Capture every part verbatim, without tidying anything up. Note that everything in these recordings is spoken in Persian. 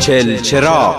چلچراغ.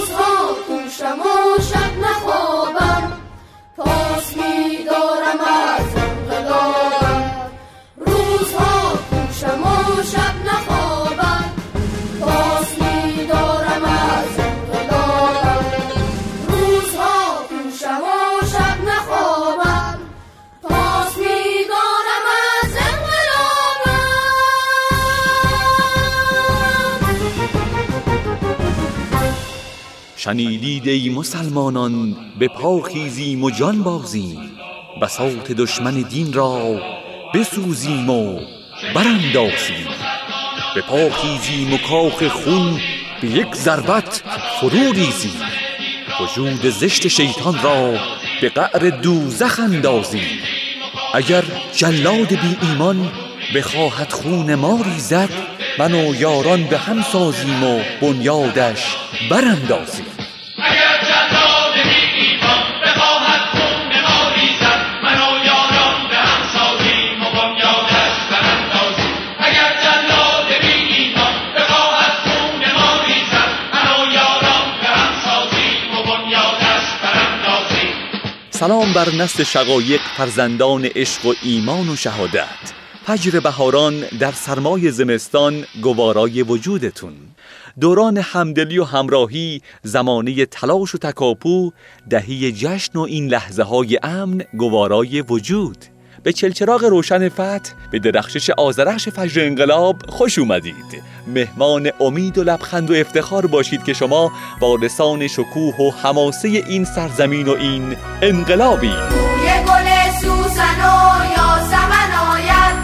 شنیدید ای مسلمانان به پا خیزیم و جان بازیم، بساط دشمن دین را بسوزیم و براندازیم. به پا خیزیم و کاخ خون به یک ضربت فرو ریزیم، وجود زشت شیطان را به قعر دوزخ اندازیم. اگر جلاد بی ایمان بخواهد خون ما ریزد، من و یاران به هم سازیم و بنیادش براندازیم. اگر جلاد بی ایمان بخواهد خون ما ریزد، من و یاران به هم سازیم و بنیادش براندازیم. اگر جلاد بی ایمان بخواهد خون ما ریزد، من و یاران به هم سازیم و بنیادش براندازیم. سلام بر نسل شقایق، فرزندان عشق و ایمان و شهادت. فجر بهاران در سرمای زمستان گوارای وجودتون. دوران همدلی و همراهی، زمانه تلاش و تکاپو، دهی جشن و این لحظه های امن گوارای وجود. به چلچراغ روشن فتح، به درخشش آذرخش فجر انقلاب خوش اومدید. مهمان امید و لبخند و افتخار باشید که شما وارثان شکوه و حماسه این سرزمین و این انقلابی. بوی گل سوسن و یاسمن آید،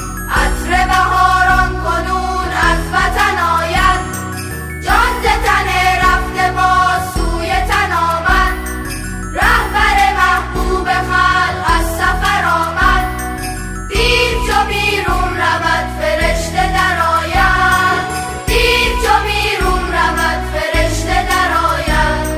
عطر بهاران کنون از وطن آید. جان ز تن رفته باز سوی تن آمد، رهبر محبوب خلق از سفر آمد. دیر چو بیرون رود فرشته در آید، دیر چو بیرون رود فرشته در آید.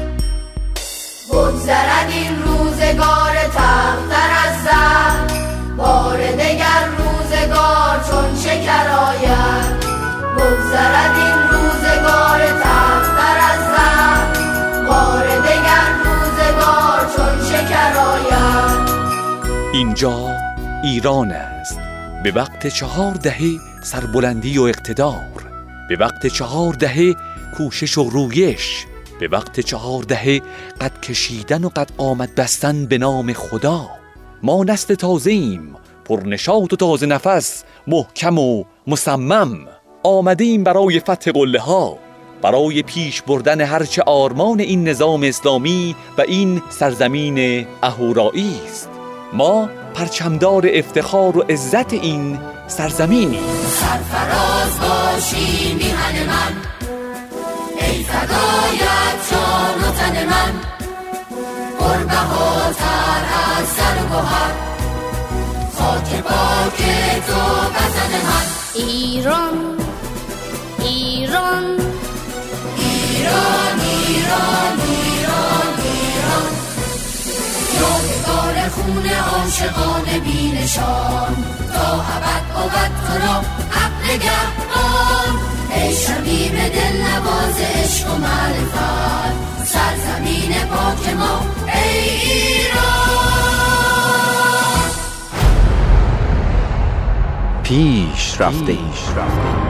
بگذرد این روزگار تختر از زهر، بار دگر روزگار چون شکر آید. بگذرد این روزگار تختر از زهر، بار دگر روزگار چون شکر آید. اینجا ایران است، به وقت چهار دهه سربلندی و اقتدار، به وقت چهار دهه کوشش و رویش، به وقت چهار دهه قد کشیدن و قد آمد بستن به نام خدا. ما نسل تازه‌ایم، پرنشاط و تازه نفس، محکم و مصمم. آمده ایم برای فتح قله ها، برای پیش بردن هرچه آرمان این نظام اسلامی و این سرزمین اهورایی است. ما پرچمدار افتخار و عزت این سرزمینی. سرفراز باشی میهن من، ای فدایت جان و تن من. پربهاتر از زر و گوهر، خاک پاک تو وطن من. ایران ایران ایران ایران ایران ایران، یادگار خون عاشقان بی نشان. تا ابد بود تو را حق نگهبان، ای شمیم دل نواز عشق و معرفت. سرزمین پاک ما ای ایران. پیش رفته ایش رفته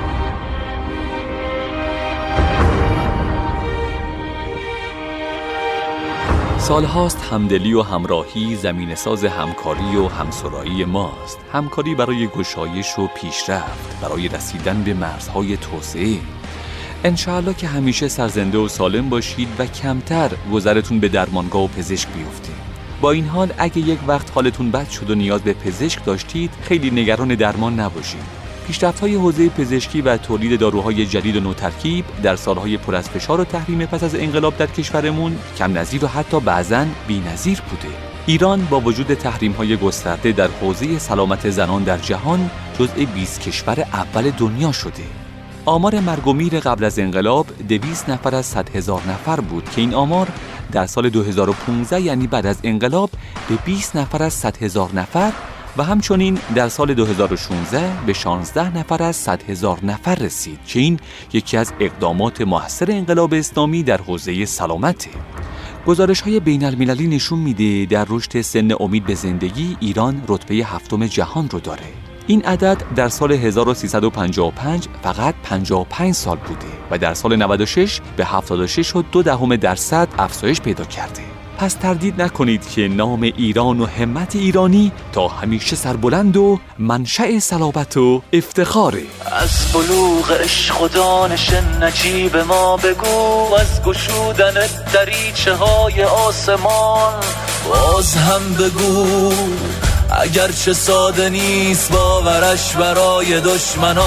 سالهاست همدلی و همراهی زمین ساز همکاری و همسرایی ماست. همکاری برای گشایش و پیشرفت، برای رسیدن به مرزهای توسعه. انشاءالله که همیشه سرزنده و سالم باشید و کمتر گذرتون به درمانگاه و پزشک بیفته. با این حال اگه یک وقت حالتون بد شد و نیاز به پزشک داشتید، خیلی نگران درمان نباشید. پیشرفت‌های حوزه پزشکی و تولید داروهای جدید و نوترکیب در سالهای پر از فشار و تحریم پس از انقلاب در کشورمون کم نظیر و حتی بعضاً بی‌نظیر بوده. ایران با وجود تحریم‌های گسترده در حوزه سلامت زنان در جهان جزء بیست کشور اول دنیا شده. آمار مرگ و میر قبل از انقلاب دویست نفر از صد هزار نفر بود که این آمار در سال دو هزار و پانزده یعنی بعد از انقلاب به بیست نفر از صد هزار نفر و همچنین در سال دو هزار و شانزده به شانزده نفر از صد هزار نفر رسید که این یکی از اقدامات موثر انقلاب اسلامی در حوزه سلامته. گزارش‌های بین‌المللی نشون میده در رشد سن امید به زندگی ایران رتبه هفتم جهان رو داره. این عدد در سال هزار و سیصد و پنجاه و پنج فقط پنجاه و پنج سال بوده و در سال نود و شش به هفتاد و شش و دو دهم درصد افزایش پیدا کرده. پس تردید نکنید که نام ایران و همت ایرانی تا همیشه سربلند و منشأ صلابت و افتخاره. از بلوغ عشق و دانش نجیب ما بگو، از گشودن دریچه های آسمان باز هم بگو، اگرچه ساده نیست باورش برای دشمنان.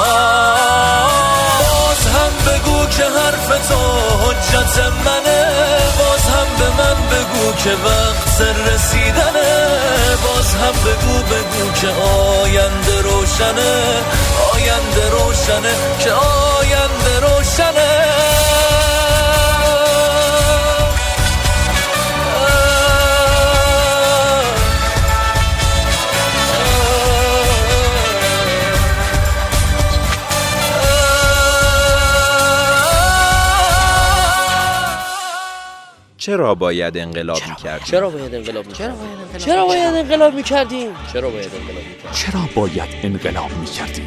باز هم بگو که حرف تو حجت منه، باز هم به من بگو که وقت رسیدنه، باز هم بگو بگو که آینده روشنه، آینده روشنه، که آینده روشنه. چرا باید انقلاب می‌کردیم؟ چرا باید انقلاب می‌کردیم؟ چرا باید انقلاب می‌کردیم؟ چرا باید انقلاب می‌کردیم؟ چرا باید انقلاب می‌کردیم؟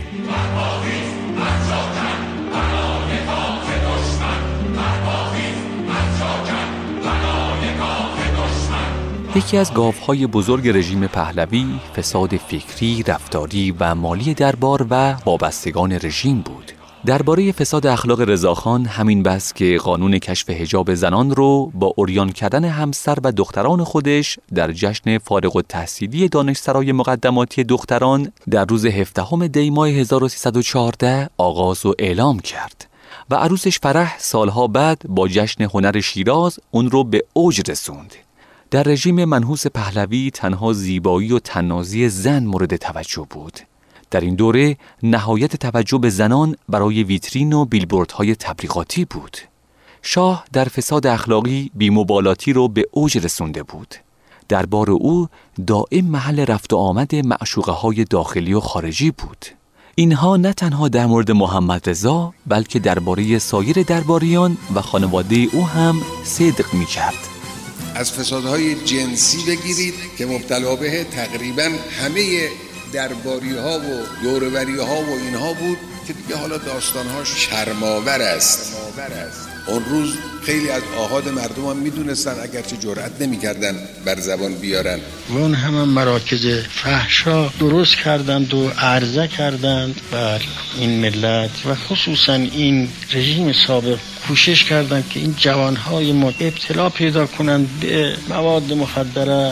یکی از گاوهای بزرگ رژیم پهلوی فساد فکری، رفتاری و مالی دربار و وابستگان رژیم بود. درباره فساد اخلاق رضاخان همین بس که قانون کشف حجاب زنان رو با عریان کردن همسر و دختران خودش در جشن فارغ التحصیلی دانشسرای مقدماتی دختران در روز هفدهم دی ماه هزار و سیصد و چهارده آغاز و اعلام کرد و عروسش فرح سالها بعد با جشن هنر شیراز اون رو به اوج رسوند. در رژیم منحوس پهلوی تنها زیبایی و طنازی زن مورد توجه بود. در این دوره نهایت توجه به زنان برای ویترین و بیلبوردهای تبلیغاتی بود. شاه در فساد اخلاقی بی‌مبالاتی رو به اوج رسونده بود. دربار او دائم محل رفت و آمد معشوقه‌های داخلی و خارجی بود. اینها نه تنها در مورد محمد رضا بلکه درباره سایر درباریان و خانواده او هم صدق می‌کرد. از فسادهای جنسی بگیرید که مبتلا به تقریباً همه درباری ها و دوروری ها و اینها بود که دیگه حالا داستانهاش شرم‌آور است. اون روز خیلی از آحاد مردم هم میدونستن اگرچه جرأت نمی‌کردن بر زبان بیارن. و اون هم مراکز فحشا درست کردند و عرضه کردند بر این ملت و خصوصا این رژیم سابق کوشش کردند که این جوانهای ما ابتلا پیدا کنند به مواد مخدره.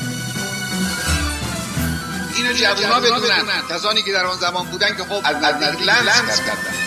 اینو جوان‌ها بدونن، کسانی که در آن زمان بودن که خب از نزدیک لمس کردن.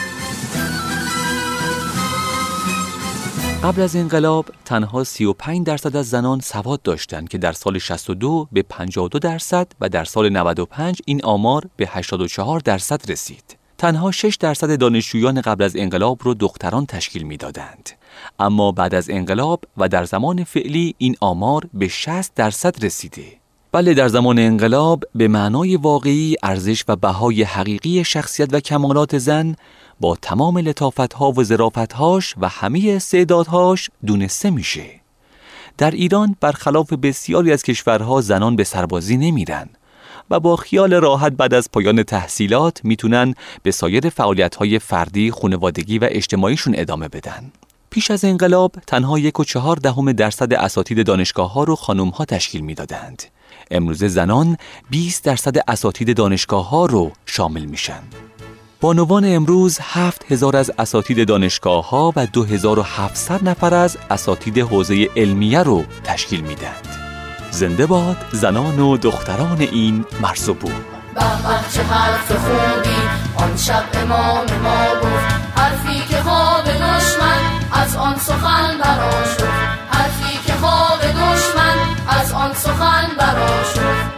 قبل از انقلاب تنها سی و پنج درصد از زنان سواد داشتند که در سال شصت و دو به پنجاه و دو درصد و در سال نود و پنج این آمار به هشتاد و چهار درصد رسید. تنها شش درصد دانشجویان قبل از انقلاب رو دختران تشکیل میدادند. اما بعد از انقلاب و در زمان فعلی این آمار به شصت درصد رسیده. بله، در زمان انقلاب به معنای واقعی ارزش و بهای حقیقی شخصیت و کمالات زن با تمام لطافت‌ها و ظرافت‌هاش و همه استعدادهاش دونسته میشه. در ایران برخلاف بسیاری از کشورها زنان به سربازی نمیرن و با خیال راحت بعد از پایان تحصیلات میتونن به سایر فعالیت‌های فردی، خانوادگی و اجتماعیشون ادامه بدن. پیش از انقلاب تنها یک و چهار دهم درصد اساتید دانشگاه‌ها رو خانم‌ها تشکیل میدادند. امروزه زنان بیست درصد اساتید دانشگاه‌ها رو شامل میشن. بانوان امروز هفت هزار از اساتید دانشگاه‌ها و دو هزار و هفتصد نفر از اساتید حوزه علمیه رو تشکیل میدند. زنده باد زنان و دختران این مرز و بوم. به به چه حرف خوبی آن شب امام ما گفت، حرفی که خواب دشمن از آن سخن برا شد، حرفی که خواب دشمن از آن سخن برا شد.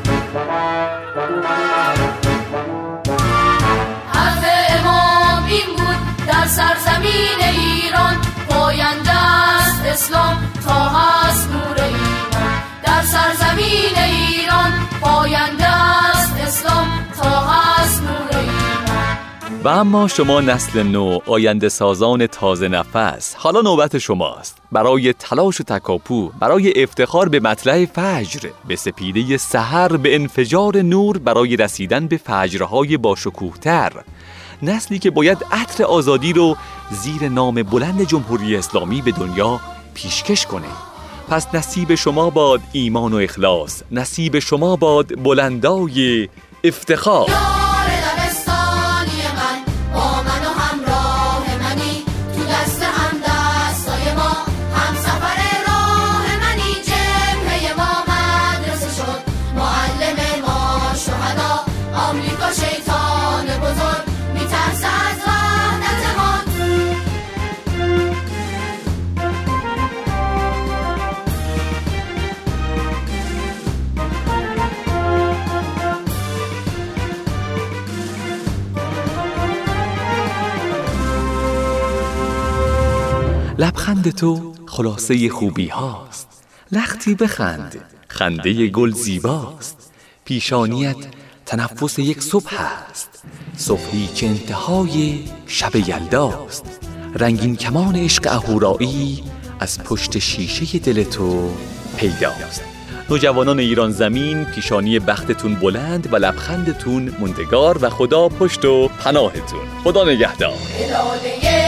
حرف امام این بود در سرزمین ایران، پاینده است اسلام تا هست نور ایمان. در سرزمین ایران پاینده و اما شما نسل نو، آینده سازان تازه نفس، حالا نوبت شماست. برای تلاش و تکاپو، برای افتخار به مطلع فجر، به سپیده سحر، به انفجار نور، برای رسیدن به فجرهای باشکوه‌تر. نسلی که باید عطر آزادی رو زیر نام بلند جمهوری اسلامی به دنیا پیشکش کنه. پس نصیب شما باد ایمان و اخلاص، نصیب شما باد بلندای افتخار. لبخند تو خلاصه خوبی هاست، لختی بخند، خنده گل زیباست. پیشانیت تنفس یک صبح است، صبحی که انتهای شب یلداست. رنگین کمان عشق اهورایی از پشت شیشه دل تو پیداست. نوجوانان ایران زمین، پیشانی بختتون بلند و لبخندتون موندگار و خدا پشت و پناهتون. خدا نگهدار.